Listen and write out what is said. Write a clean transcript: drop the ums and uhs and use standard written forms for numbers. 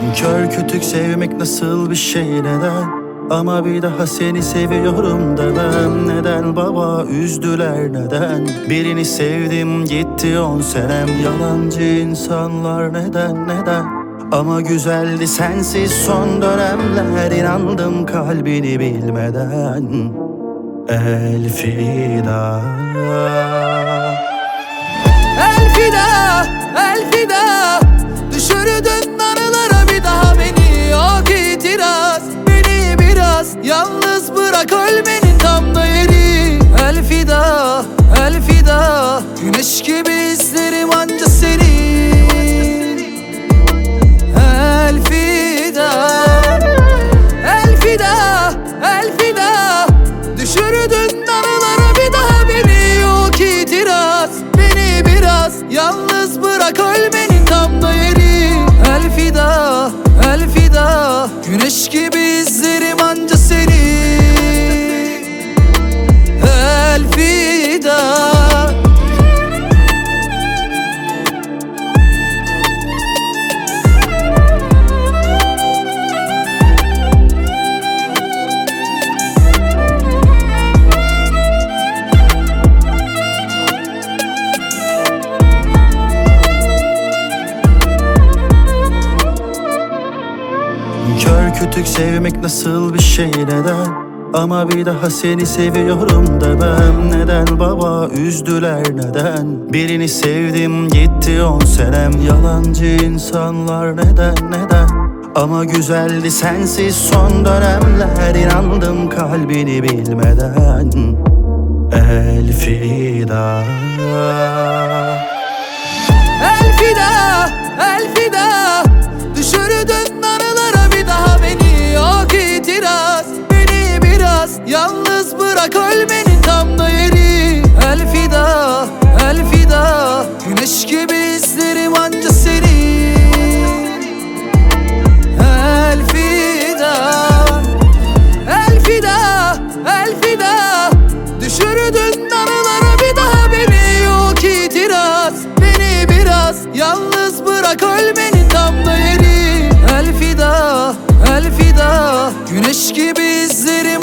Kör kütük sevmek nasıl bir şey, neden? Ama bir daha seni seviyorum demem. Neden baba üzdüler, neden? Birini sevdim gitti 10 senem. Yalancı insanlar neden? Ama güzeldi sensiz son dönemler. İnandım kalbini bilmeden. Elfida. Elfida, elfida. Düşürdün anılara bir daha beni. Yok itiraz, beni biraz yalnız bırak, ölmenin tam da yeri. Elfida, elfida. Güneş gibi izlerim anca seni. Elfida, elfida, elfida. Düşürdün anılara bir daha beni. Yok itiraz, beni biraz yalnız bırak, ölmenin tam da yeri. Elfida, elfida. Güneş gibi izlerim anca seni. Elfida. Kör kütük sevmek nasıl bir şey, neden? Ama bir daha seni seviyorum demem. Neden baba üzdüler, neden? Birini sevdim gitti 10 senem. Yalancı insanlar neden? Ama güzeldi sensiz son dönemler. İnandım kalbini bilmeden. Elfida. Elfida, elfida. Düşürdün anılara bir daha beni. Yok itiraz, beni biraz yalnız bırak, ölmenin tam da yeri. Elfida, elfida. Güneş gibi izlerim anca seni. Elfida, elfida, elfida. Düşürdün anılara bir daha beni. Yok itiraz, beni biraz yalnız bırak, ölmenin tam da yeri. Elfida, elfida. Güneş gibi izlerim